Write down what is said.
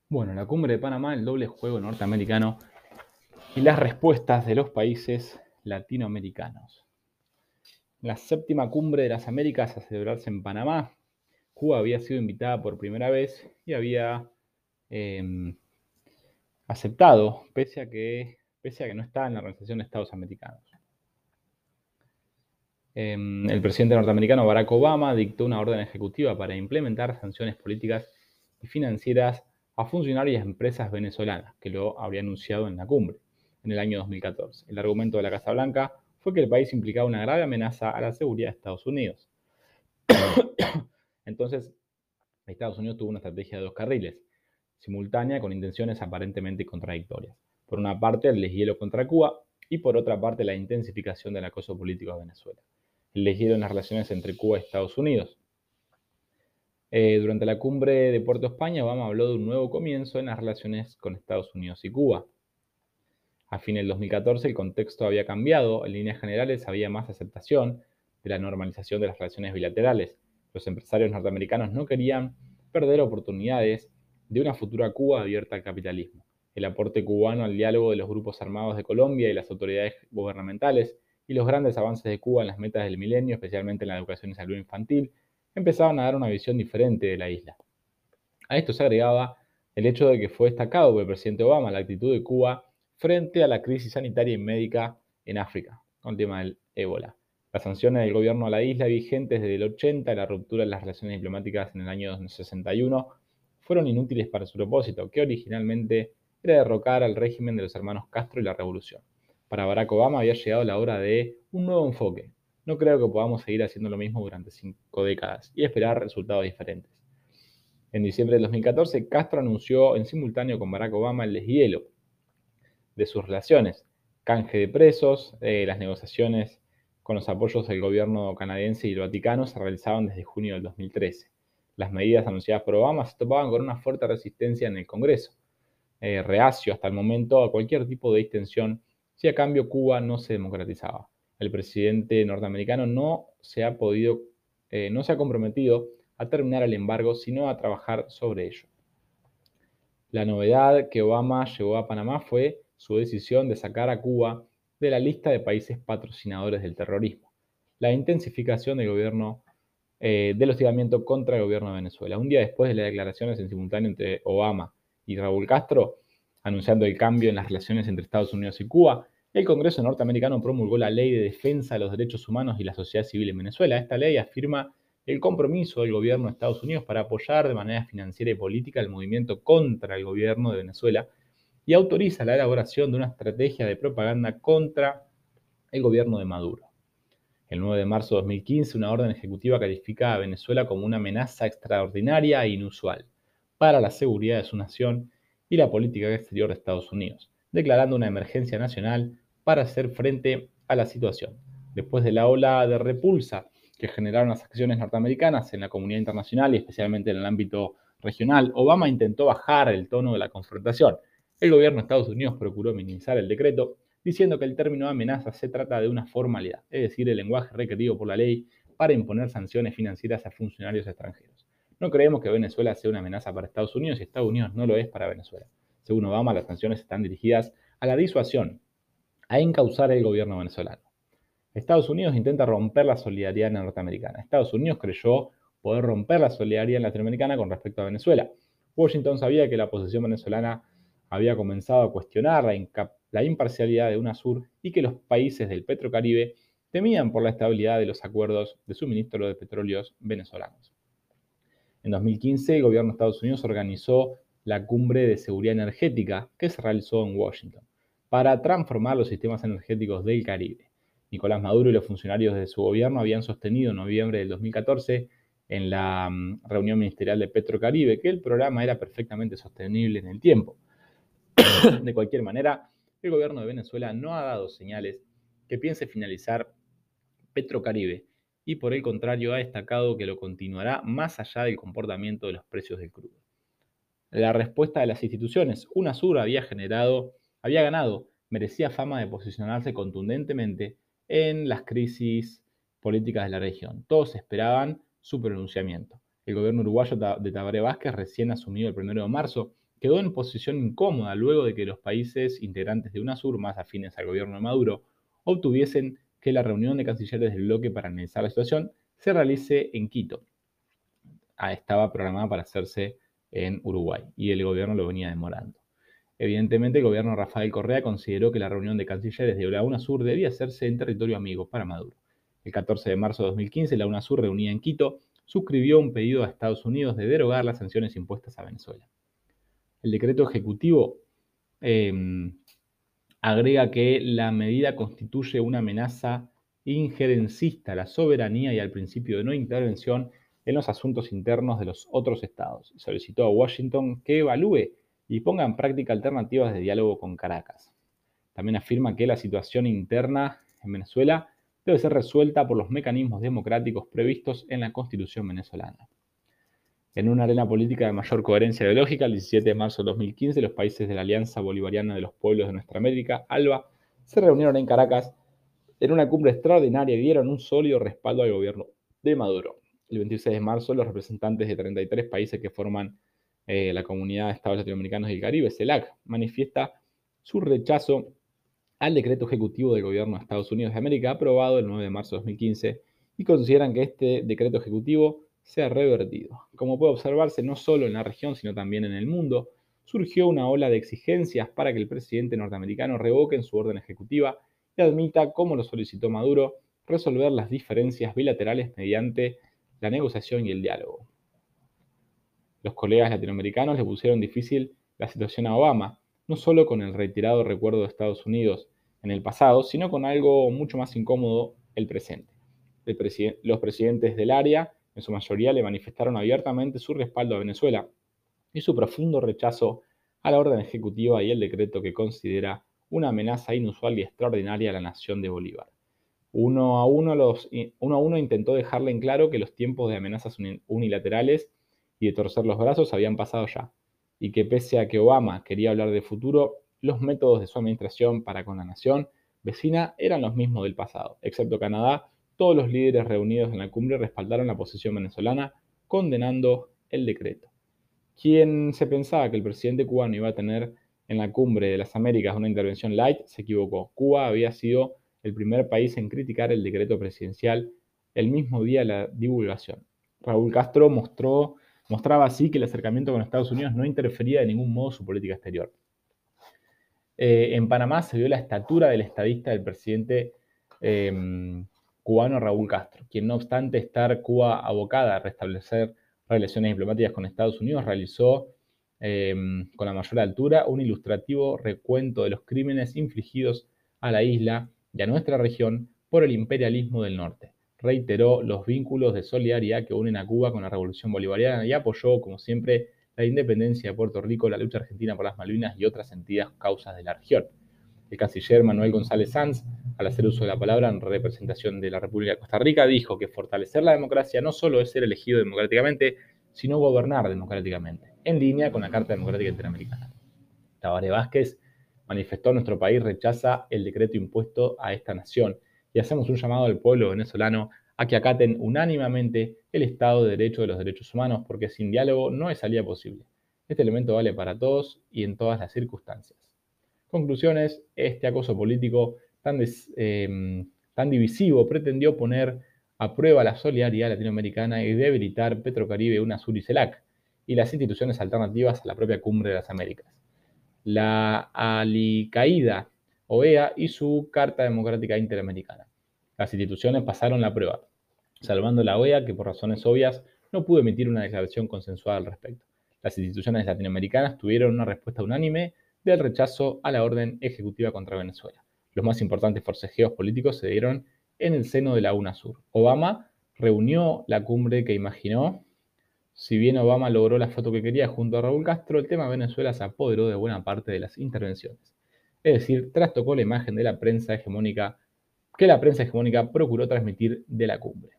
Bueno, la cumbre de Panamá, el doble juego norteamericano y las respuestas de los países latinoamericanos. La séptima cumbre de las Américas a celebrarse en Panamá, Cuba había sido invitada por primera vez y había eh, aceptado, pese a que no estaba en la Organización de Estados Americanos. El presidente norteamericano Barack Obama dictó una orden ejecutiva para implementar sanciones políticas y financieras a funcionarios y empresas venezolanas, que lo habría anunciado en la cumbre en el año 2014. El argumento de la Casa Blanca fue que el país implicaba una grave amenaza a la seguridad de Estados Unidos. Entonces, Estados Unidos tuvo una estrategia de dos carriles, simultánea con intenciones aparentemente contradictorias. Por una parte, el deshielo contra Cuba y por otra parte, la intensificación del acoso político a Venezuela. El deshielo en las relaciones entre Cuba y Estados Unidos. Durante la cumbre de Puerto España, Obama habló de un nuevo comienzo en las relaciones con Estados Unidos y Cuba. A fines del 2014 el contexto había cambiado, en líneas generales había más aceptación de la normalización de las relaciones bilaterales. Los empresarios norteamericanos no querían perder oportunidades de una futura Cuba abierta al capitalismo. El aporte cubano al diálogo de los grupos armados de Colombia y las autoridades gubernamentales y los grandes avances de Cuba en las metas del milenio, especialmente en la educación y salud infantil, empezaban a dar una visión diferente de la isla. A esto se agregaba el hecho de que fue destacado por el presidente Obama la actitud de Cuba frente a la crisis sanitaria y médica en África, con el tema del ébola. Las sanciones del gobierno a la isla vigentes desde el 80 y la ruptura de las relaciones diplomáticas en el año 61 fueron inútiles para su propósito, que originalmente era derrocar al régimen de los hermanos Castro y la revolución. Para Barack Obama había llegado la hora de un nuevo enfoque. No creo que podamos seguir haciendo lo mismo durante 5 décadas y esperar resultados diferentes. En diciembre de 2014, Castro anunció en simultáneo con Barack Obama el deshielo de sus relaciones, canje de presos, las negociaciones con los apoyos del gobierno canadiense y el Vaticano se realizaban desde junio del 2013. Las medidas anunciadas por Obama se topaban con una fuerte resistencia en el Congreso, reacio hasta el momento a cualquier tipo de distensión si a cambio Cuba no se democratizaba. El presidente norteamericano no se ha comprometido a terminar el embargo, sino a trabajar sobre ello. La novedad que Obama llevó a Panamá fue su decisión de sacar a Cuba de la lista de países patrocinadores del terrorismo, la intensificación del hostigamiento contra el gobierno de Venezuela. Un día después de las declaraciones en simultáneo entre Obama y Raúl Castro, anunciando el cambio en las relaciones entre Estados Unidos y Cuba, el Congreso norteamericano promulgó la Ley de Defensa de los Derechos Humanos y la Sociedad Civil en Venezuela. Esta ley afirma el compromiso del gobierno de Estados Unidos para apoyar de manera financiera y política el movimiento contra el gobierno de Venezuela y autoriza la elaboración de una estrategia de propaganda contra el gobierno de Maduro. El 9 de marzo de 2015, una orden ejecutiva califica a Venezuela como una amenaza extraordinaria e inusual para la seguridad de su nación y la política exterior de Estados Unidos, declarando una emergencia nacional para hacer frente a la situación. Después de la ola de repulsa que generaron las acciones norteamericanas en la comunidad internacional y especialmente en el ámbito regional, Obama intentó bajar el tono de la confrontación. El gobierno de Estados Unidos procuró minimizar el decreto, diciendo que el término amenaza se trata de una formalidad, es decir, el lenguaje requerido por la ley para imponer sanciones financieras a funcionarios extranjeros. No creemos que Venezuela sea una amenaza para Estados Unidos y Estados Unidos no lo es para Venezuela. Según Obama, las sanciones están dirigidas a la disuasión, a encauzar el gobierno venezolano. Estados Unidos intenta romper la solidaridad norteamericana. Estados Unidos creyó poder romper la solidaridad latinoamericana con respecto a Venezuela. Washington sabía que la oposición venezolana había comenzado a cuestionar la imparcialidad de UNASUR y que los países del Petrocaribe temían por la estabilidad de los acuerdos de suministro de petróleos venezolanos. En 2015, el gobierno de Estados Unidos organizó la Cumbre de Seguridad Energética que se realizó en Washington para transformar los sistemas energéticos del Caribe. Nicolás Maduro y los funcionarios de su gobierno habían sostenido en noviembre del 2014 en la reunión ministerial de Petrocaribe que el programa era perfectamente sostenible en el tiempo. De cualquier manera, el gobierno de Venezuela no ha dado señales que piense finalizar Petrocaribe y por el contrario ha destacado que lo continuará más allá del comportamiento de los precios del crudo. La respuesta de las instituciones, UNASUR había ganado, merecía fama de posicionarse contundentemente en las crisis políticas de la región. Todos esperaban su pronunciamiento. El gobierno uruguayo de Tabaré Vázquez, recién asumido el 1 de marzo, quedó en posición incómoda luego de que los países integrantes de UNASUR, más afines al gobierno de Maduro, obtuviesen que la reunión de cancilleres del bloque para analizar la situación se realice en Quito. Estaba programada para hacerse en Uruguay y el gobierno lo venía demorando. Evidentemente, el gobierno de Rafael Correa consideró que la reunión de cancilleres de la UNASUR debía hacerse en territorio amigo para Maduro. El 14 de marzo de 2015, la UNASUR, reunida en Quito, suscribió un pedido a Estados Unidos de derogar las sanciones impuestas a Venezuela. El decreto ejecutivo eh, agrega que la medida constituye una amenaza injerencista a la soberanía y al principio de no intervención en los asuntos internos de los otros estados. Solicitó a Washington que evalúe y ponga en práctica alternativas de diálogo con Caracas. También afirma que la situación interna en Venezuela debe ser resuelta por los mecanismos democráticos previstos en la Constitución venezolana. En una arena política de mayor coherencia ideológica, el 17 de marzo de 2015, los países de la Alianza Bolivariana de los Pueblos de Nuestra América, ALBA, se reunieron en Caracas en una cumbre extraordinaria y dieron un sólido respaldo al gobierno de Maduro. El 26 de marzo, los representantes de 33 países que forman la Comunidad de Estados Latinoamericanos y el Caribe, CELAC, manifiesta su rechazo al decreto ejecutivo del gobierno de Estados Unidos de América aprobado el 9 de marzo de 2015 y consideran que este decreto ejecutivo sea revertido. Como puede observarse, no solo en la región, sino también en el mundo, surgió una ola de exigencias para que el presidente norteamericano revoque en su orden ejecutiva y admita, como lo solicitó Maduro, resolver las diferencias bilaterales mediante la negociación y el diálogo. Los colegas latinoamericanos le pusieron difícil la situación a Obama, no solo con el reiterado recuerdo de Estados Unidos en el pasado, sino con algo mucho más incómodo, el presente. Los presidentes del área, en su mayoría, le manifestaron abiertamente su respaldo a Venezuela y su profundo rechazo a la orden ejecutiva y el decreto que considera una amenaza inusual y extraordinaria a la nación de Bolívar. Uno a uno intentó dejarle en claro que los tiempos de amenazas unilaterales y de torcer los brazos habían pasado ya, y que pese a que Obama quería hablar de futuro, los métodos de su administración para con la nación vecina eran los mismos del pasado. Excepto Canadá, todos los líderes reunidos en la cumbre respaldaron la posición venezolana, condenando el decreto. Quien se pensaba que el presidente cubano iba a tener en la cumbre de las Américas una intervención light, se equivocó. Cuba había sido el primer país en criticar el decreto presidencial el mismo día de la divulgación. Raúl Castro mostraba así que el acercamiento con Estados Unidos no interfería de ningún modo su política exterior. En Panamá se vio la estatura del estadista del presidente cubano Raúl Castro, quien no obstante estar Cuba abocada a restablecer relaciones diplomáticas con Estados Unidos, realizó con la mayor altura un ilustrativo recuento de los crímenes infligidos a la isla y a nuestra región por el imperialismo del norte. Reiteró los vínculos de solidaridad que unen a Cuba con la Revolución Bolivariana y apoyó, como siempre, la independencia de Puerto Rico, la lucha argentina por las Malvinas y otras sentidas causas de la región. El canciller Manuel González Sanz, al hacer uso de la palabra en representación de la República de Costa Rica, dijo que fortalecer la democracia no solo es ser elegido democráticamente, sino gobernar democráticamente, en línea con la Carta Democrática Interamericana. Tabaré Vázquez manifestó: nuestro país rechaza el decreto impuesto a esta nación y hacemos un llamado al pueblo venezolano a que acaten unánimemente el Estado de Derecho de los derechos humanos, porque sin diálogo no hay salida posible. Este elemento vale para todos y en todas las circunstancias. Conclusiones: este acoso político tan divisivo pretendió poner a prueba la solidaridad latinoamericana y debilitar Petrocaribe, UNASUR y CELAC, y las instituciones alternativas a la propia Cumbre de las Américas. La alicaída OEA y su Carta Democrática Interamericana. Las instituciones pasaron la prueba, salvando la OEA, que por razones obvias no pudo emitir una declaración consensuada al respecto. Las instituciones latinoamericanas tuvieron una respuesta unánime del rechazo a la orden ejecutiva contra Venezuela. Los más importantes forcejeos políticos se dieron en el seno de la UNASUR. Obama reunió la cumbre que imaginó. Si bien Obama logró la foto que quería junto a Raúl Castro, el tema Venezuela se apoderó de buena parte de las intervenciones. Es decir, trastocó la imagen de la prensa hegemónica que la prensa hegemónica procuró transmitir de la cumbre.